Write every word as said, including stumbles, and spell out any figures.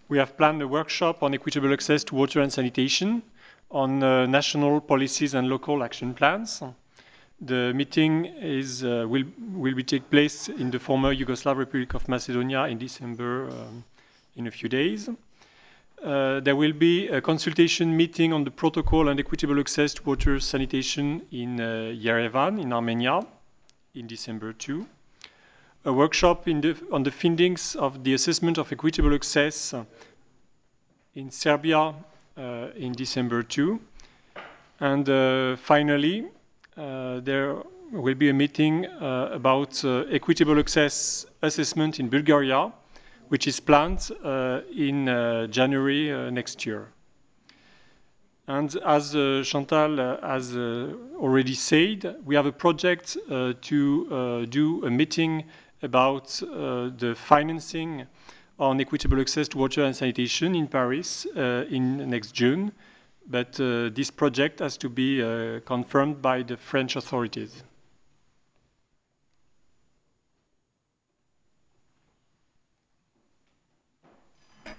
We have planned a workshop on equitable access to water and sanitation, on uh, national policies and local action plans. The meeting is, uh, will, will be take place in the former Yugoslav Republic of Macedonia in December, um, in a few days. Uh, there will be a consultation meeting on the protocol and equitable access to water sanitation in uh, Yerevan, in Armenia, in December too. A workshop in the, on the findings of the assessment of equitable access in Serbia uh, in December too. And uh, finally, uh, there will be a meeting uh, about uh, equitable access assessment in Bulgaria, which is planned uh, in uh, January uh, next year. And as uh, Chantal uh, has uh, already said, we have a project uh, to uh, do a meeting about uh, the financing on equitable access to water and sanitation in Paris uh, in next June. But uh, this project has to be uh, confirmed by the French authorities.